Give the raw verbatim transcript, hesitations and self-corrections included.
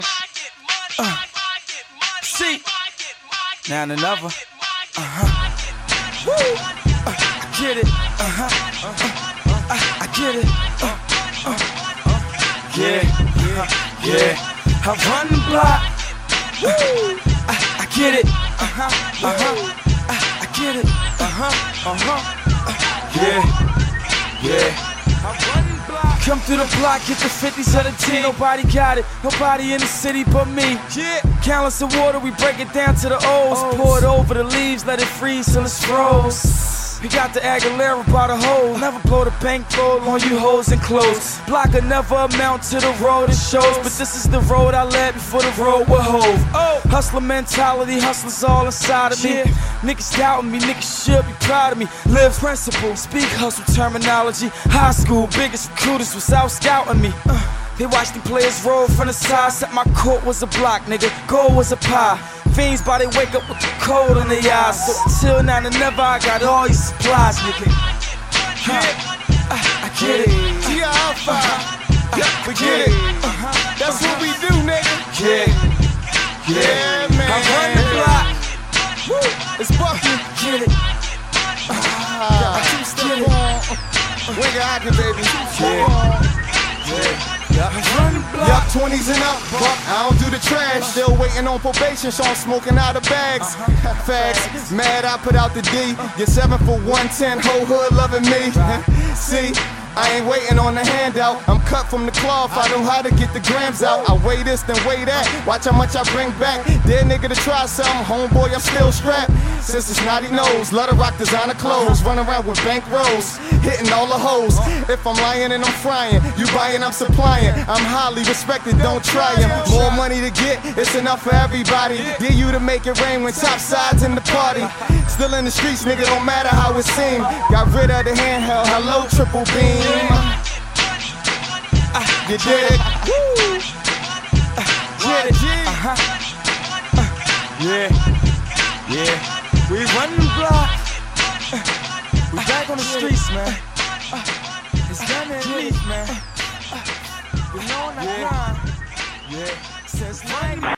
Uh, see, now another. Uh-huh. Woo. Uh, I get it. Uh-huh. Uh, I, I get it. Uh, uh, uh, yeah, uh, yeah. I run the block. Woo. I, I get it. Uh-huh. Uh-huh. I, I get it. Uh-huh. Uh-huh. Uh, yeah. Yeah. Come through the block, hit the fifties of the T. Nobody got it, nobody in the city but me. Yeah. Countless of water, we break it down to the O's. O's. Pour it over the leaves, let it freeze till it's froze. We got the Aguilera by the hole. Never blow the bankroll on you hoes and clothes. Block will never amount to the road it shows, but this is the road I led before the road with Hove. Oh. Hustler mentality, hustlers all inside of me. Yeah. Niggas doubting me, niggas should be proud of me. Live principle, speak hustle terminology. High school, biggest recruiters was out scouting me. Uh. They watched the players roll from the side. Said my court was a block, nigga, goal was a pie. Fiends by they wake up with the cold in their eyes. So till now and never, I got all these supplies, nigga. Huh. I, I get it. G I five, yeah, we get it. Uh-huh. That's what we do, nigga. Yeah, yeah, yeah, man. I run the block. Woo. It's Bucky. Get it. Ah, I keep step on. Wiggle acting, baby. Yeah, yeah. Yup, twenties and up, but I don't do the trash. Still waiting on probation, so I'm smoking out of bags. Facts, mad I put out the D. You're seven for one ten, whole hood loving me. See, I ain't waiting on the handout. I'm cut from the cloth, I know how to get the grams out. I weigh this, then weigh that. Watch how much I bring back. Dead nigga to try something, homeboy, I'm still strapped. Since the snotty nose, let her rock designer clothes. Run around with bank rolls, hitting all the hoes. If I'm lying and I'm frying, you buying, I'm supplying. I'm highly respected, don't try him. More money to get, it's enough for everybody. Dare you to make it rain when top sides in the party. Still in the streets, nigga, don't matter how it seem. Got rid of the handheld, hello triple beam. You did it. Woo. Get it. Uh-huh. Uh, yeah. Yeah. We run the block. Uh, we back on the streets, man. Uh, it's done and leave, man. Uh, we know on that grind. Yeah. Since